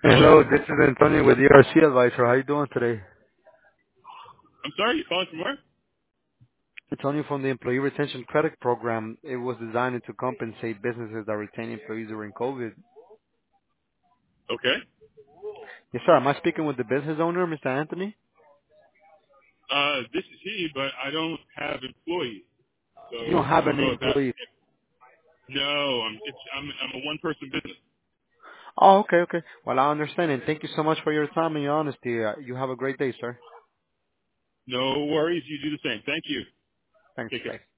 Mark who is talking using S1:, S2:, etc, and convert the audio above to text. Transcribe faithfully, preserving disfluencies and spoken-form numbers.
S1: Hello?
S2: Hello, this is Antonio with E R C Advisor. How you doing today?
S1: I'm sorry, you're calling from where?
S2: Antonio from the Employee Retention Credit Program. It was designed to compensate businesses that retain employees during COVID.
S1: Okay.
S2: Yes, sir. Am I speaking with the business owner, Mister Anthony?
S1: Uh, this is he, but I don't have employees, so
S2: You don't
S1: I
S2: have
S1: don't
S2: any
S1: know if that.
S2: employees.
S1: No, I'm it's I'm I'm a one person business.
S2: Oh, okay, okay. Well, I understand, and thank you so much for your time and your honesty. Uh, you have a great day, sir.
S1: No worries, you do the same. Thank you.
S2: Thanks.
S1: Take care.
S2: Bye.